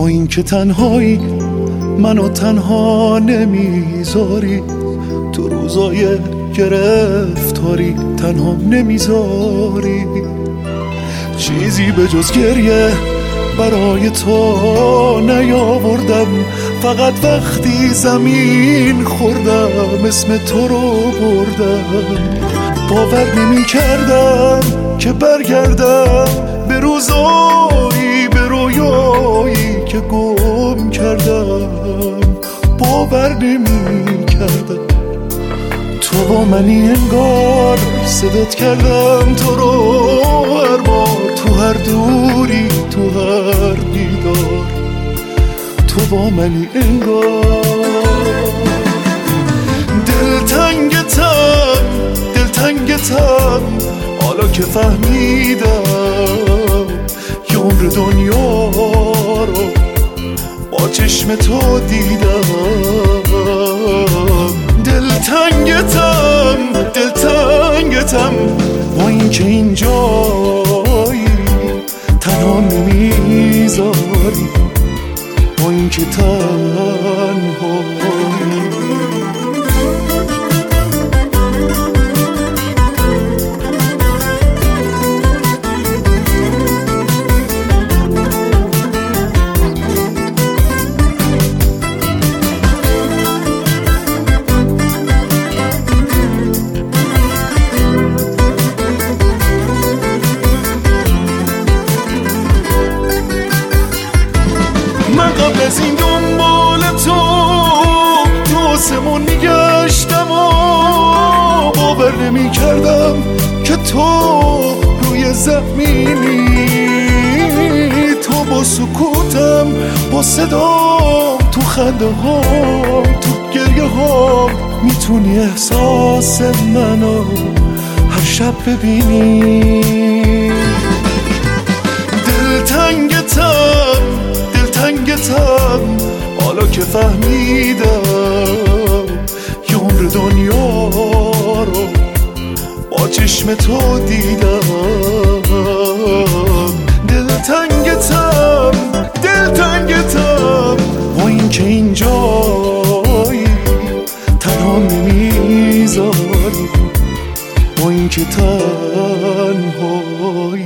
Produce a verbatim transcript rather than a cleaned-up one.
با این که تنهایی منو تنها نمیذاری، تو روزای گرفتاری تنها نمیذاری، چیزی به جز گریه برای تو نیاوردم، فقط وقتی زمین خوردم اسم تو رو بردم. باور نمی کردم که برگردم به روزایی به رویایی که گم کردم، باور نمی کردم تو با منی انگار، صدات کردم تو رو هر بار، تو هر دوری تو هر دیدار، تو با منی انگار. دلتنگتم دلتنگتم حالا که فهمیدم یه عمر دنیا رو با چشم تو دیدم. دلتنگتم دلتنگتم با این که اینجایی تنها نمیذاری، با این که تنهایی. من قبل از این دنبال تو تو آسمون میگشتم و باور نمی کردم که تو روی زمینی، تو با سکوتم با صدام تو خنده هام تو گریه هام میتونی احساس منو هر شب ببینی. دلتنگتم دلتنگتم حالا که فهمیدم یه عمر دنیا رو با چشم تو دیدم. دلتنگتم دلتنگتم با این که اینجایی تنها نمیذاری، با این که تنهایی.